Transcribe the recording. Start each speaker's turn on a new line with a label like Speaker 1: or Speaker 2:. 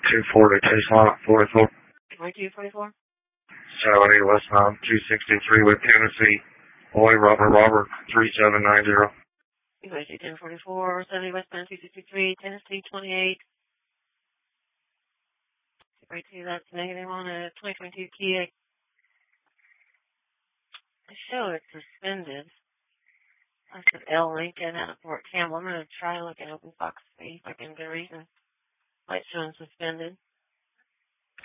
Speaker 1: 240 Tucson, 44.
Speaker 2: 2244?
Speaker 1: Saturday, Westbound 263 with Tennessee. Boy, Robert, 3790.
Speaker 2: 1044, 70 westbound 263, Tennessee 28. Right to that's negative on a 2022 Kia. The show is suspended. That's an L Lincoln out of Fort Campbell. I'm going to try to look at OpenFox to see if I can get a reason why it's showing suspended.